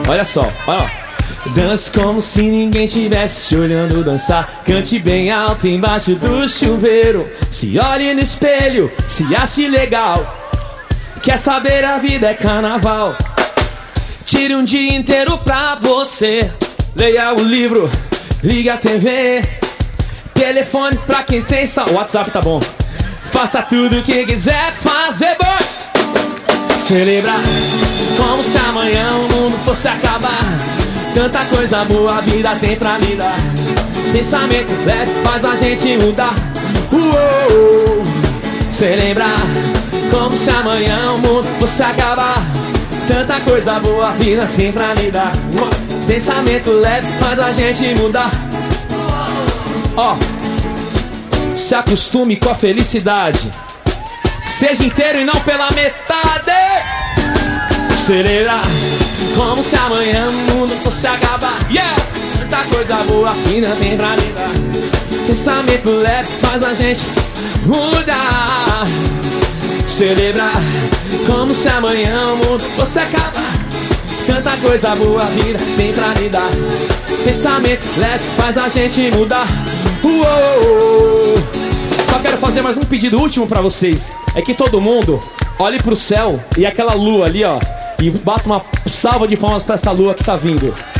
Olha só, olha. Dance como se ninguém tivesse te olhando dançar. Cante bem alto embaixo do chuveiro. Se olhe no espelho, se ache legal. Quer saber, a vida é carnaval. Tire um dia inteiro pra você. Leia o livro, liga a TV. Telefone pra quem tem saúde. WhatsApp tá bom. Faça tudo o que quiser fazer, boy. Celebrar como se amanhã o mundo fosse acabar. Tanta coisa boa a vida tem pra me dar. Pensamento leve faz a gente mudar. Uou. Celebrar como se amanhã o mundo fosse acabar. Tanta coisa boa a vida tem pra me dar. Pensamento leve faz a gente mudar. Ó, se acostume com a felicidade. Seja inteiro e não pela metade. Celebrar como se amanhã o mundo fosse acabar. Yeah! Tanta coisa boa a vida tem pra me dar. Pensamento leve faz a gente mudar. Celebrar como se amanhã o mundo fosse acabar. Tanta coisa boa a vida tem pra me dar. Pensamento leve faz a gente mudar. Uou. Só quero fazer mais um pedido último pra vocês. É que todo mundo olhe pro céu e aquela lua ali, ó, e bata uma salva de palmas pra essa lua que tá vindo.